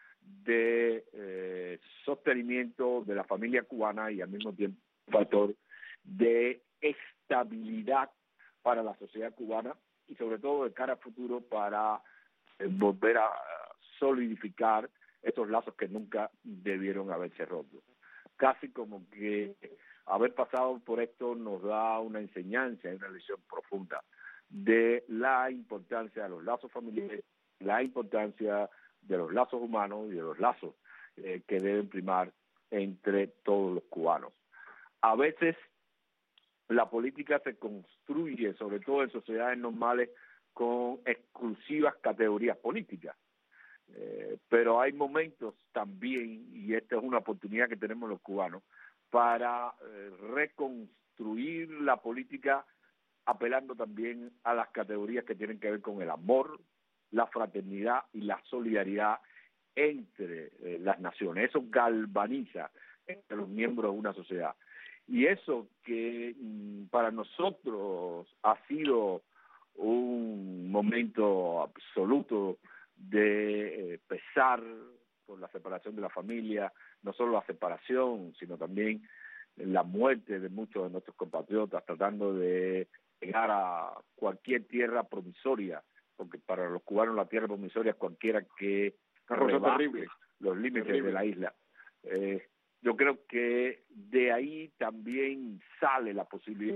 Speaker 3: de sostenimiento de la familia cubana y al mismo tiempo un factor de estabilidad para la sociedad cubana y sobre todo de cara a futuro para volver a solidificar estos lazos que nunca debieron haberse roto. Casi como que haber pasado por esto nos da una enseñanza y una lección profunda de la importancia de los lazos familiares, la importancia de los lazos humanos y de los lazos que deben primar entre todos los cubanos. A veces la política se construye, sobre todo en sociedades normales, con exclusivas categorías políticas. Pero hay momentos también, y esta es una oportunidad que tenemos los cubanos, para reconstruir la política apelando también a las categorías que tienen que ver con el amor, la fraternidad y la solidaridad entre las naciones. Eso galvaniza entre los miembros de una sociedad. Y eso que para nosotros ha sido un momento absoluto de pesar por la separación de la familia, no solo la separación, sino también la muerte de muchos de nuestros compatriotas, tratando de llegar a cualquier tierra provisoria, porque para los cubanos la tierra provisoria es cualquiera que rebase los límites de la isla. Yo creo que de ahí también sale la posibilidad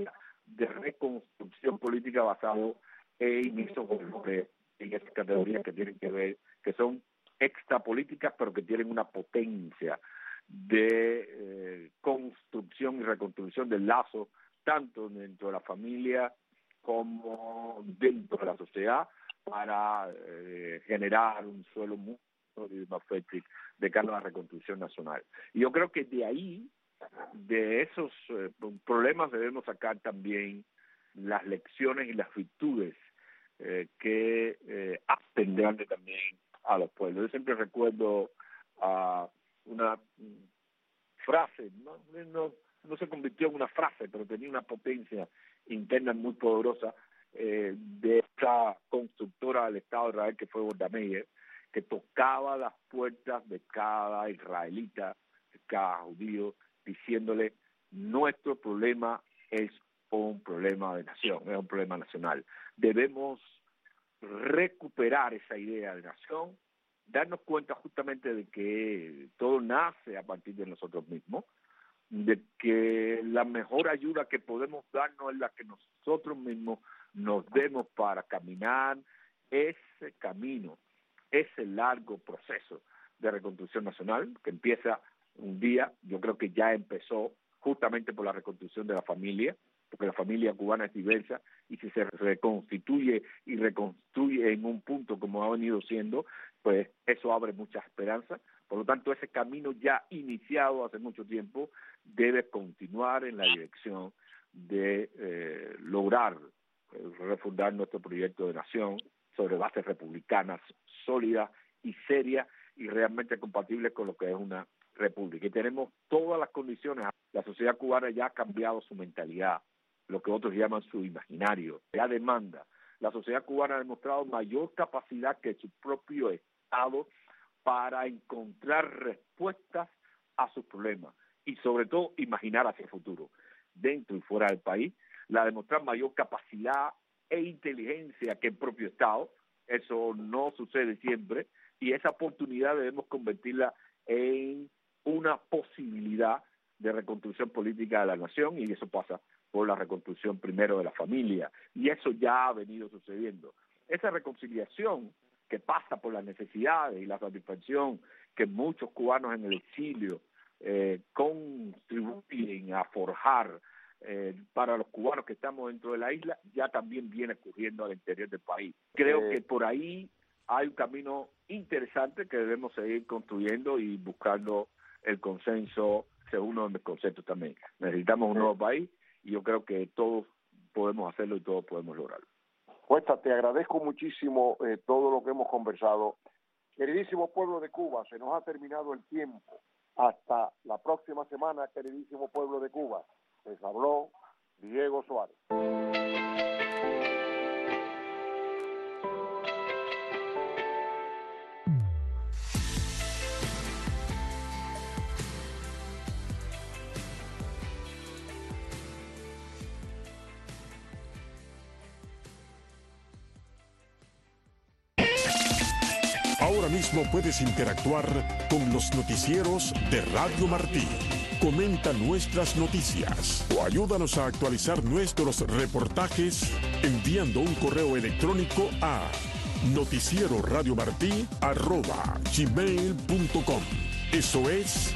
Speaker 3: de reconstrucción política basado en esos valores, en esas categorías que tienen que ver, que son extrapolíticas, pero que tienen una potencia de construcción y reconstrucción del lazo, tanto dentro de la familia como dentro de la sociedad, para generar un suelo muy más fértil de cara a la reconstrucción nacional. Y yo creo que de ahí, de esos problemas, debemos sacar también las lecciones y las virtudes que tendrán también a los pueblos. Yo siempre recuerdo una frase, no se convirtió en una frase, pero tenía una potencia interna muy poderosa, de esta constructora del Estado de Israel que fue Golda Meir, que tocaba las puertas de cada israelita, de cada judío, diciéndole: nuestro problema es un problema de nación, es un problema nacional. Debemos recuperar esa idea de nación, darnos cuenta justamente de que todo nace a partir de nosotros mismos, de que la mejor ayuda que podemos darnos es la que nosotros mismos nos demos para caminar ese camino, ese largo proceso de reconstrucción nacional que empieza un día. Yo creo que ya empezó justamente por la reconstrucción de la familia, porque la familia cubana es diversa, y si se reconstituye y reconstruye en un punto como ha venido siendo, pues eso abre muchas esperanzas. Por lo tanto, ese camino ya iniciado hace mucho tiempo debe continuar en la dirección de lograr refundar nuestro proyecto de nación sobre bases republicanas sólidas y serias y realmente compatibles con lo que es una república. Y tenemos todas las condiciones. La sociedad cubana ya ha cambiado su mentalidad, lo que otros llaman su imaginario, ya demanda. La sociedad cubana ha demostrado mayor capacidad que su propio Estado para encontrar respuestas a sus problemas y sobre todo imaginar hacia el futuro, dentro y fuera del país. La demostrar mayor capacidad e inteligencia que el propio Estado. Eso no sucede siempre, y esa oportunidad debemos convertirla en una posibilidad de reconstrucción política de la nación, y eso pasa por la reconstrucción primero de la familia, y eso ya ha venido sucediendo. Esa reconciliación que pasa por las necesidades y la satisfacción que muchos cubanos en el exilio contribuyen a forjar para los cubanos que estamos dentro de la isla, ya también viene ocurriendo al interior del país. Creo que por ahí hay un camino interesante que debemos seguir construyendo y buscando el consenso, según uno de mis conceptos también. Necesitamos un nuevo país y yo creo que todos podemos hacerlo y todos podemos lograrlo.
Speaker 7: Cuesta, te agradezco muchísimo todo lo que hemos conversado. Queridísimo pueblo de Cuba, se nos ha terminado el tiempo. Hasta la próxima semana, queridísimo pueblo de Cuba. Les habló Diego Suárez.
Speaker 1: Ahora mismo puedes interactuar con los noticieros de Radio Martí. Comenta nuestras noticias o ayúdanos a actualizar nuestros reportajes enviando un correo electrónico a noticieroradiomartí@gmail.com. Eso es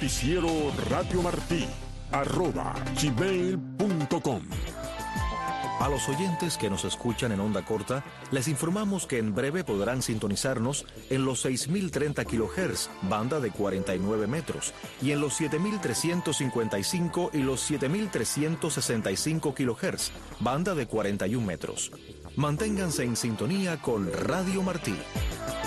Speaker 1: noticieroradiomartí@gmail.com.
Speaker 8: A los oyentes que nos escuchan en onda corta, les informamos que en breve podrán sintonizarnos en los 6.030 kHz, banda de 49 metros, y en los 7.355 y los 7.365 kHz, banda de 41 metros. Manténganse en sintonía con Radio Martí.